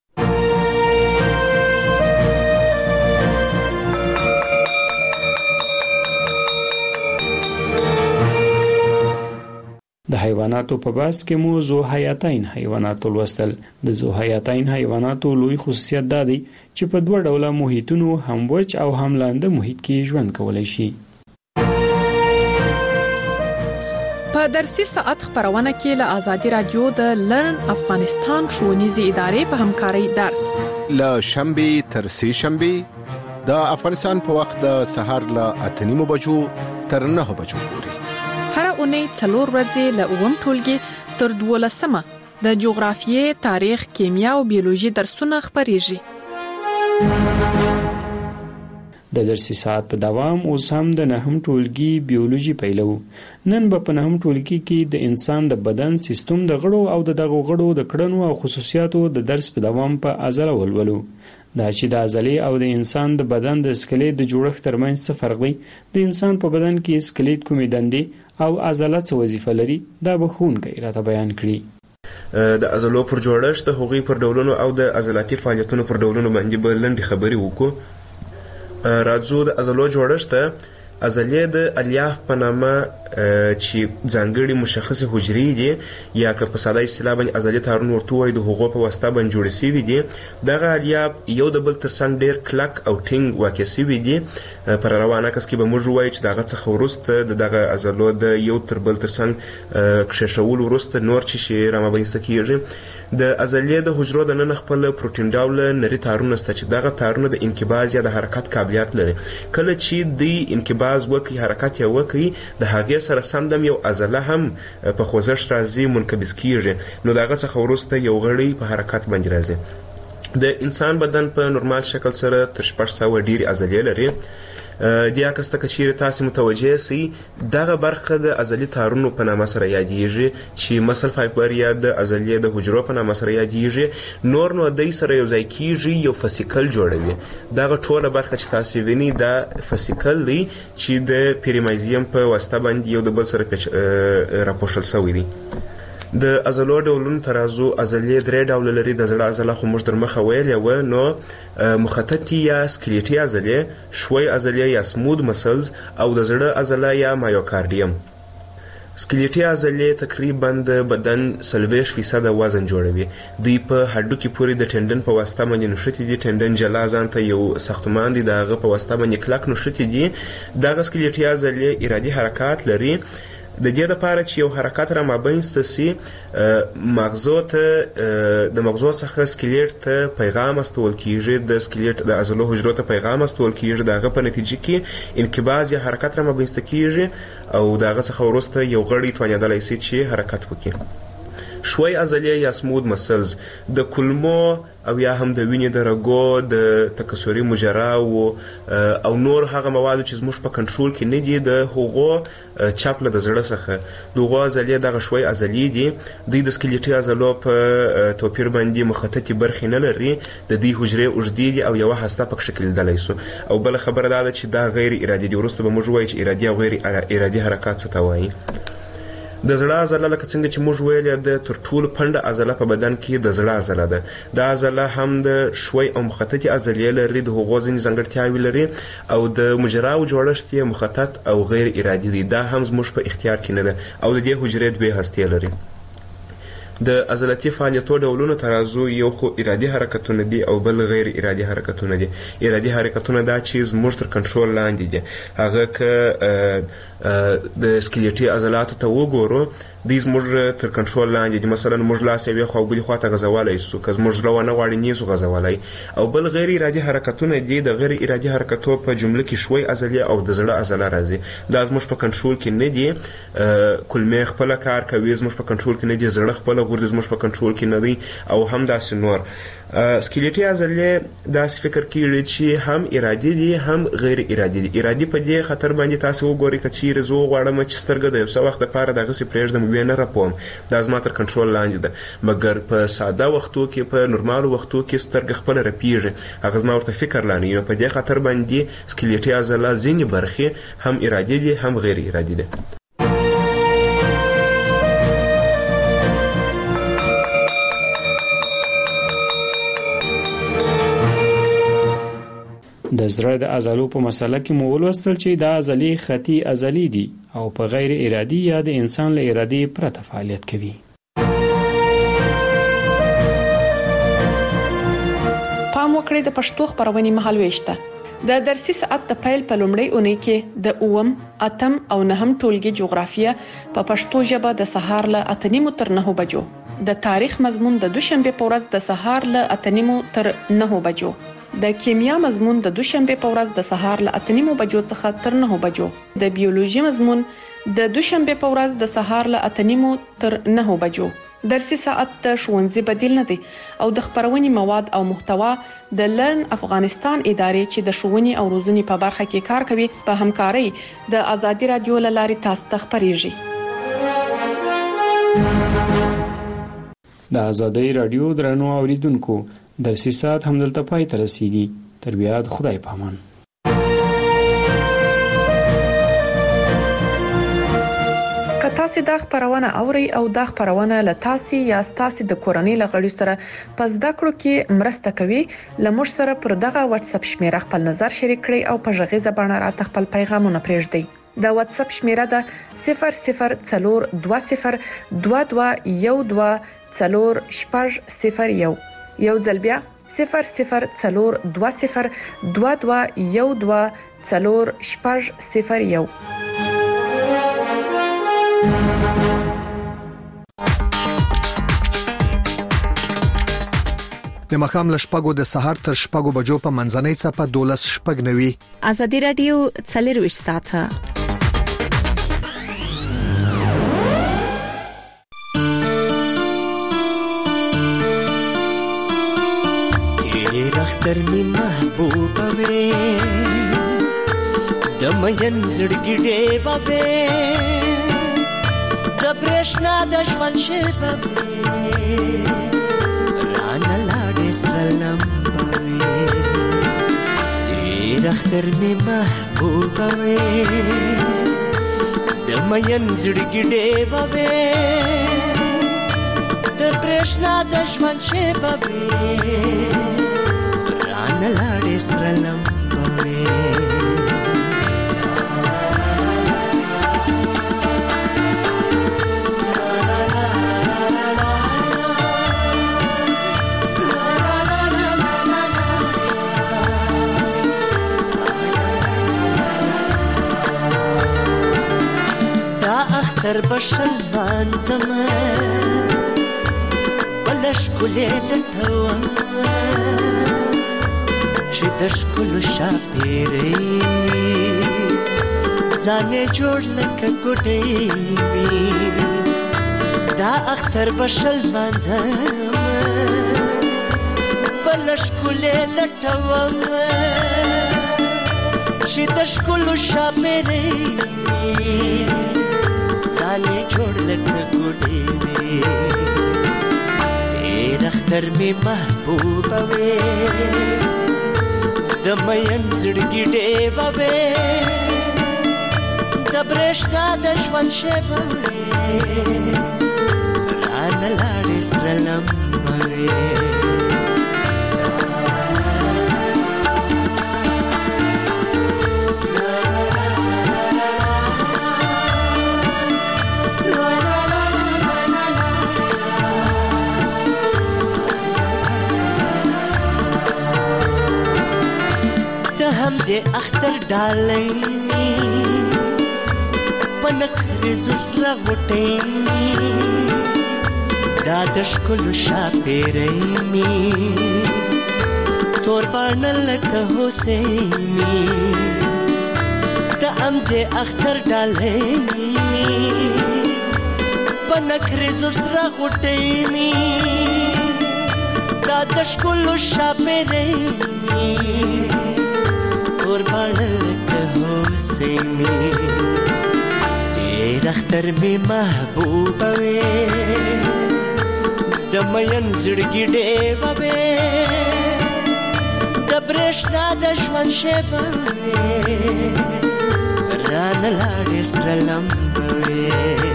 د حیواناتو په بحث کې مو ذو حیاتین حیوانات ولوستل. د ذو حیاتین حیواناتو لوی خصوصیت دا دی چې په دوه ډوله محیطونو هم وچ او هم لاندې محیط کې ژوند کولی شي. په درسي ساعت خبرونه کې له آزادي رادیو د لرن افغانستان ښوونیزې ادارې په همکارۍ درس له شنبې تر سې شنبې د افغانستان په وخت د سهار له اته نیمو بجو تر نهه بجو پورې. هر اونۍ څلور ورځې له اووم ټولګي تر دولسمه د جغرافیې، تاریخ، کیمیا او بیولوژي درسونه خپریږي. د درسي ساعت په دوام اوس هم د نهم ټولګي بیولوژي پیلو. نن به په نهم ټولګي کې د انسان د بدن سیستم د غړو او د دغه غړو د کړنو او خصوصیاتو د درس په دوام په عضله ولولو. دا چې د عضلې او د انسان د بدن د سکلیټ د جوړښت ترمنځ څه فرق دی، د انسان په بدن کې سکلیټ کومې دندې او عضله څه وظیفه لري، دا به ښوونکی راته بیان کړي. د عضلو پر جوړښت، د هغوی پر ډولونو او د عضلاتي فعالیتونو پر ډولونو باندې به لنډې خبرې وکړو. راځو د عضلو جوړښت ته. عضلې د الیاف په نامه چې ځانګړي مشخصې حجرې دي یا که په ساده اصطلاح باندې عضلې تارونه ورته ووایو د هغو په واسطه باندې جوړې سوي دي. دغه الیاف یو د بل تر څنګ ډېر کلک او ټینګ واقع سوي دي. پر روان عکس کې به موږ ووایو چې د هغه څخه وروسته د دغه عضلو د یو تر بل تر څنګ کښېښولو وروسته نور چې شي رامنځته کېږي. د عضلې د حجرو دننه خپل پروټین ډوله نري تارونه شته چې دغه تارونه د انقباض یا د حرکت قابلیت لري. کله چې دوی انقباض وکړي، حرکت یې وکړي، د هغې سره سمدم یو عضله هم په خوځښت راځي، منقبض کېږي، نو د هغه څخه وروسته یو غړی په حرکت باندې راځي. د انسان بدن په نورمال شکل سره تر شپږ سوه ډېرې عضلې لري. دې عکس ته که چیرې تاسې متوجه سئ، دغه برخه د عضلي تارونو په نامه سره یادیږي چې مسل فایبر یا د عضلې د حجرو په نامه سره یادیږي. نور نو دوی سره یو ځای کیږي، یو فسیکل جوړوي. دغه ټوله برخه چې تاسې وینئ دا فسیکل دی چې د پیریمایزیم په واسطه باندې یو د بل سره راپوښل شوی دی. د عضلو ډولونو ته راځو. عضلې درې ډوله لري. د زړه عضله خو موږ در مخه ویلې وه، نو مخططي یا سکلیټي عضلې، ښوی عضلې یا سمود مسلز او د زړه عضله یا مایوکاردیم. سکلیټي عضلې تقریبا د بدن څلوېښت فیصده وزن جوړوي. دوی په هډوکي پورې د ټنډن په واسطه باندې نښتي دي. ټنډن جلا ځان ته یو ساختمان دی، د هغه په واسطه باندې کلک نښتي دي. دغه سکلیټي عضلې ارادي حرکات لري. د دې لپاره چې یو حرکت را مابینسته سي، مغزو ته د مغزو څخه سکلیټ ته پیغام استول کیږي، د سکلیټ د عضلو حجرو ته پیغام استول کیږي. د هغه په نتیجه کې انقباض یا حرکت را مابینسته کیږي او د هغه څخه وروسته یو غړی توانېدلی سي چې حرکت وکړي. ښوی عضلې یا سمود مسلز د کولمو او یا هم د وینې د رګو د تکثري مجراو او نور هغه موادو چې زموږ په کنټرول کې نه دي، د هغو چپ له د زړه څخه دغه عضلې دغه ښوی عضلې دي. دوی د سکلیټي عضلو په توپیر باندې مخططي برخې نه لري. د دوی حجرې اوږدې دي او یوه هسته پکښې کلیدلی سو. او بله خبره دا ده چې دا غیر ارادي دي. وروسته به موږ ووایو چې ارادي او غیر ارادي حرکات څه ته وایي. د زړه عضله لکه څنګه چې موږ ویلې ده تر ټولو پنډه عضله په بدن کې د زړه عضله ده. دا عضله هم د ښوی او مخططي عضلې لري، د هغو ځینې ځانګړتیاوې لري او د مجراو جوړښت یې مخطط او غیر ارادي دی. دا هم زموږ په اختیار کې نه ده او د دې حجرې دوې هستې لري. د عضلاتي فعالیتو ډولونو ته راځو. یو خو ارادي حرکتونه دي او بل غیر ارادي حرکتونه دي. ارادي حرکتونه دا چې زموږ تر کنټرول لاندې دي. هغه که د سکلیټي عضلاتو ته وګورو، دوی زموږ تر کنټرول لاندې دي. مثلا موږ لاس یوې خوا او بلې خوا ته غځولی سو، که زموږ زړه ونه غواړي نه سو غځولی. او بل غیر ارادي حرکتونه دي. د غیر ارادي حرکتو په جمله کې ښوی عضلې او د زړه عضله راځي. دا زموږ په کنټرول کې نه دي. کولمې خپله کار کوي، زموږ په کنټرول کې نه دي. زړه خپله غورځي، زموږ په کنټرول کې نه دی. او هم داسې نور. سکلیټي عضلې داسې فکر کیږي چې هم ارادي دي هم غیر ارادي دي. ارادي په دې خطر باندې تاسو وګورئ که چیرې زه وغواړم چې سترګه د یو څه وخت دپاره دغسې پرېږدم ویې نه رپوم، دا زما تر کنټرول لاندې ده. مګر په ساده وختو کې په نورمالو وختو کې سترګه خپله رپېږي، هغه زما ورته فکر لا نه وي. نو په دې خطر باندې سکلیټي عضله ځینې برخې هم ارادي دي هم غیر ارادي دي. د زړه د عضلو په مسله کې مو ولوستل چې دا عضلې خطي عضلې دي او په غیر ارادي یا د انسان له ارادې پرته فعالیت کوي. پام وکړئ د پښتو خبرونې مهالويشته د درسي ساعت د پیل په لومړۍ اونۍ کې د اوم، اتم او نهم ټولګي جغرافیه په پښتو ژبه د سهار له اته نیمو تر نهو بجو، د تاریخ مضمون د دوشنبه په ورځ د سهار له اته نیمو تر نهو بجو، د کیمیا مضمون د دوشنبه په ورځ د سهار له اته نیمو بجو څخه تر نهو بجو، د بیولوژي مضمون د دوشنبه په ورځ د سهار له اته نیمو تر نهو بجو. درسي ساعت د ښوونځي بدیل نه دی او د خبرونې مواد او محتوا د لرن افغانستان ادارې چې د ښوونې او روزنې په برخه کې کار کوي په همکارۍ د آزادي رادیو له لارې تاسو ته خبريږي. د آزادي رادیو درنو اوریدونکو درسي ساعت همدلته پای ته رسیږي. تر بیا د خدای په امان. که تاسو دا خبرونه اوري او دا خبرونه له تاسو یا تاسو د کورنۍ لغړي سره پس د کړو کې مرسته کوي، لمر سره پر دغه واتس اپ شمیره خپل نظر شریک کړئ او په ژغې زبانه راته خپل پیغامونه پرېږدئ. د واتس اپ شمیره ده صفر صفر څلور دوه صفر دوه دوه یو دوه څلور شپږ صفر یو. یو ځل بیا صفر صفر څلور دوه صفر دوه دوه یو دوه څلور شپږ صفر یو. د مخام لشپګو د سحر تر شپګو بجو په منځنۍ چپه دولس شپګ نوي. آزادي رادیو څلرويش ساعته اختر می محبوبه وې د مین زړګي ډېبه وې د برېښنا د ژوند شېبه وې رانه لاړې سره لمبه وې ډېر اختر می محبوبه وې د مین زړګي ډېبه وې د برېښنا د ژوند شېبه وې نلاړې سره لمبوي دا اختر بشل باندم بلش کولې لټوم چې د ښکلو شاپېرې وي ځان یې جوړ لکه ګوډۍ وي دا اختر به شل لمانځم بله ښکلې لټوم چې د ښکلو شاپېرې وي ځان یې جوړ لکه ګوډۍ وي ډېر اختر مې محبوبه وې د مین زړګي ډېبه وې د برېښنا د ژوند شېبه وې رانه لاړې سره لمبه وې د اختر ډالۍ پنک رزوس را غټې دا د ښکلو شاپېرې می تور باڼه لکه هوسۍ می د ام د اختر ډالۍ پنک رزوس را غټې می ستا د ښکلو ښاپېرۍ قربانه لکه هوسۍ مې ډېر اختر مې محبوبه وې د مین زړګي ډېوه وې د برېښنا د ژوند شېبه وې رانه لاړې سره لمبه وې